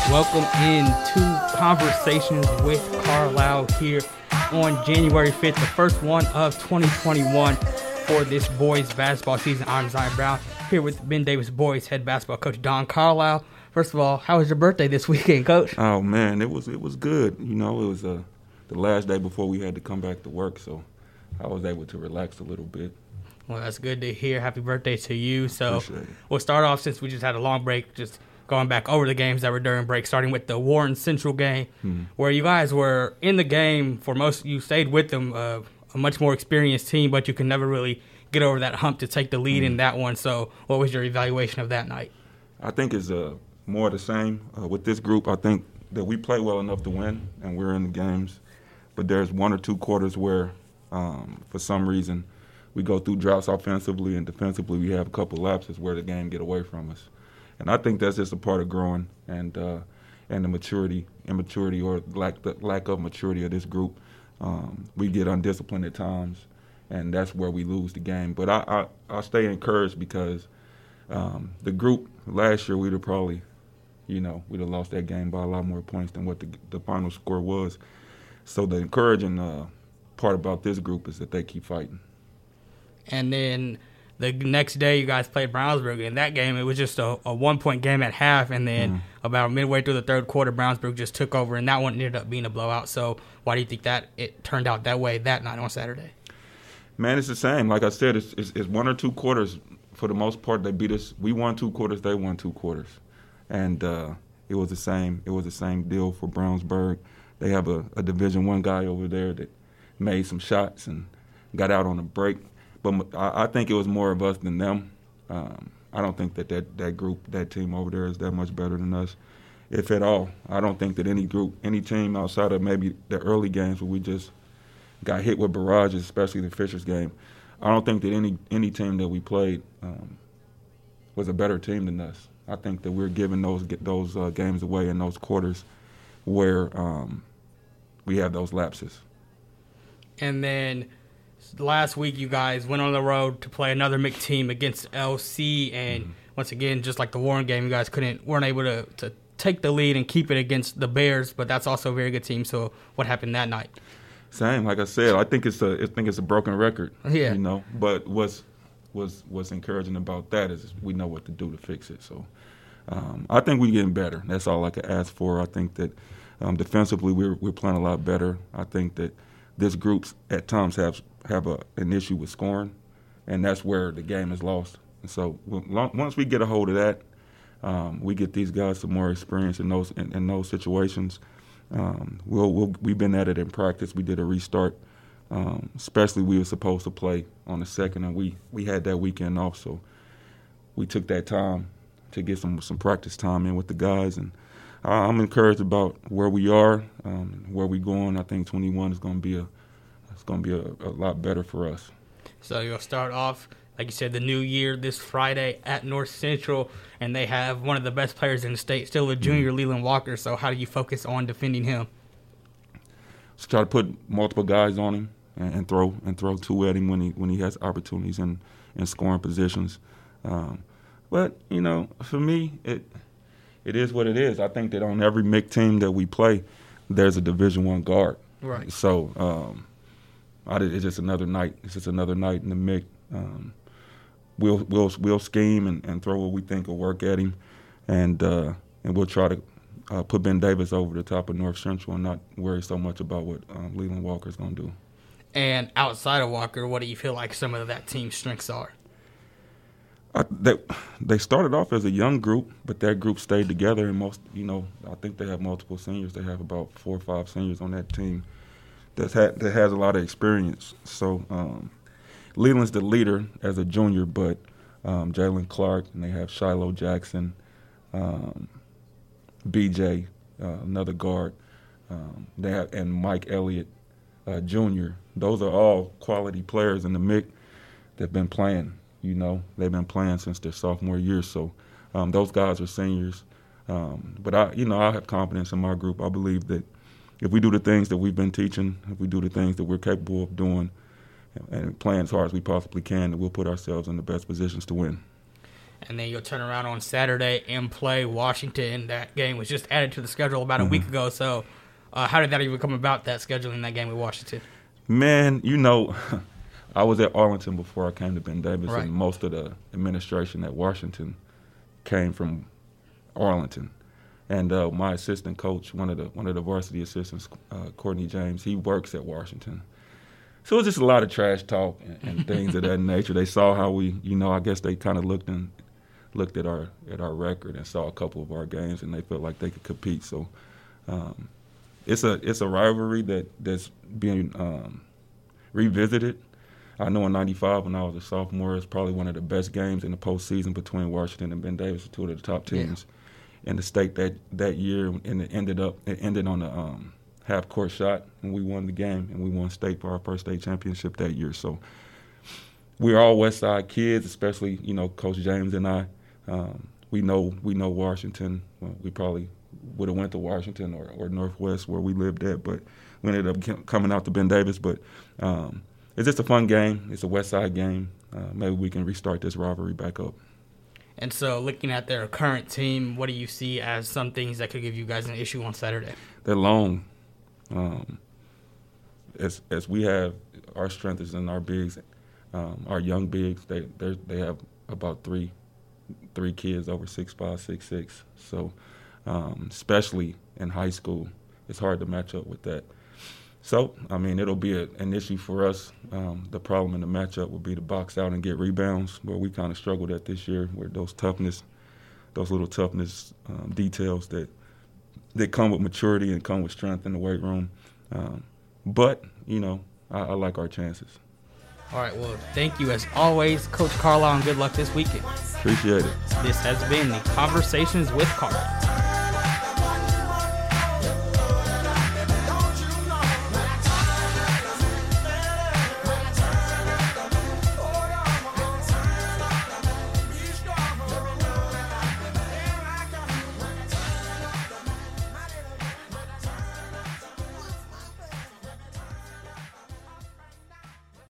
Welcome into Conversations with Carlisle here on January 5th, the first one of 2021 for this boys basketball season. I'm Zion Brown here with Ben Davis boys head basketball coach Don Carlisle. First of all, how was your birthday this weekend, Coach? Oh man, it was good. You know, it was the last day before we had to come back to work, so I was able to relax a little bit. Well, that's good to hear. Happy birthday to you. So Appreciate it. We'll start off, since we just had a long break, just going back over the games that were during break, starting with the Warren Central game, where you guys were in the game for most. You stayed with them, a much more experienced team, but you can never really get over that hump to take the lead in that one. So what was your evaluation of that night? I think it's more of the same. With this group, I think that we play well enough to win, and we're in the games. But there's one or two quarters where, for some reason, we go through droughts offensively, and defensively we have a couple lapses where the game get away from us. And I think that's just a part of growing and the immaturity or the lack of maturity of this group. We get undisciplined at times, and that's where we lose the game. But I stay encouraged because the group last year we'd have probably, we'd have lost that game by a lot more points than what the final score was. So the encouraging part about this group is that they keep fighting. And then the next day you guys played Brownsburg. In that game, it was just a 1-point game at half, and then about midway through the third quarter, Brownsburg just took over, and that one ended up being a blowout. So why do you think that it turned out that way that night on Saturday? Man, it's the same. Like I said, it's one or two quarters. For the most part, they beat us. We won 2 quarters, they won 2 quarters. And it was the same. It was the same deal for Brownsburg. They have a Division I guy over there that made some shots and got out on a break. But I think it was more of us than them. I don't think that group, that team over there is that much better than us, if at all. I don't think that any team outside of maybe the early games where we just got hit with barrages, especially the Fishers game, I don't think that any team that we played was a better team than us. I think that we're giving those games away in those quarters where we have those lapses. And then last week, you guys went on the road to play another MIC team against LC, and once again, just like the Warren game, you guys weren't able to take the lead and keep it against the Bears, but that's also a very good team. So what happened that night? Same, like I said, I think it's a broken record. Yeah. But what's encouraging about that is we know what to do to fix it. So I think we're getting better. That's all I could ask for. I think that defensively we're playing a lot better. I think that this group at times have an issue with scoring, and that's where the game is lost. And so once we get a hold of that, we get these guys some more experience in those situations. We've been at it in practice. We did a restart, especially we were supposed to play on the 2nd, and we had that weekend off, so we took that time to get some practice time in with the guys, and I'm encouraged about where we are, where we're going. I think 21 is going to be a lot better for us. So you'll start off, like you said, the new year this Friday at North Central, and they have one of the best players in the state, still a junior, Leland Walker. So how do you focus on defending him? Just try to put multiple guys on him and throw 2 at him when he has opportunities in scoring positions. But for me, it is what it is. I think that on every MIC team that we play, there's a Division I guard. Right. So it's just another night. It's just another night in the MIC. We'll scheme and throw what we think will work at him, and we'll try to put Ben Davis over the top of North Central and not worry so much about what Leland Walker's going to do. And outside of Walker, what do you feel like some of that team's strengths are? They started off as a young group, but that group stayed together. And I think they have multiple seniors. They have about 4 or 5 seniors on that team that has a lot of experience. So Leland's the leader as a junior, but Jalen Clark, and they have Shiloh Jackson, BJ, another guard. They have and Mike Elliott, Jr. Those are all quality players in the MIC that've been playing. They've been playing since their sophomore year. So those guys are seniors. But I have confidence in my group. I believe that if we do the things that we've been teaching, if we do the things that we're capable of doing, and playing as hard as we possibly can, that we'll put ourselves in the best positions to win. and then you'll turn around on Saturday and play Washington. That game was just added to the schedule about a week ago. So how did that even come about, that scheduling that game with Washington? Man, I was at Arlington before I came to Ben Davis, right. and most of the administration at Washington came from Arlington. And my assistant coach, one of the varsity assistants, Courtney James, he works at Washington. So it was just a lot of trash talk and things of that nature. They saw how we, I guess they kind of looked at our record and saw a couple of our games, and they felt like they could compete. So it's a rivalry that's being revisited. I know in '95 when I was a sophomore, it's probably one of the best games in the postseason between Washington and Ben Davis, two of the top teams in the state that year, and it ended on a half-court shot, and we won the game, and we won state for our first state championship that year. So we're all West Side kids, especially Coach James and I. We know Washington. Well, we probably would have went to Washington or Northwest where we lived at, but we ended up coming out to Ben Davis. But it's just a fun game. It's a West Side game. Maybe we can restart this rivalry back up. And so looking at their current team, what do you see as some things that could give you guys an issue on Saturday? They're long. As we have, our strength is in our bigs, our young bigs. They have about three kids over 6'5", 6'6". So especially in high school, it's hard to match up with that. So, it'll be an issue for us. The problem in the matchup would be to box out and get rebounds, where we kind of struggled at this year, where those little toughness details that come with maturity and come with strength in the weight room. But I like our chances. All right, well, thank you as always, Coach Carlisle, and good luck this weekend. Appreciate it. This has been the Conversations with Carlisle.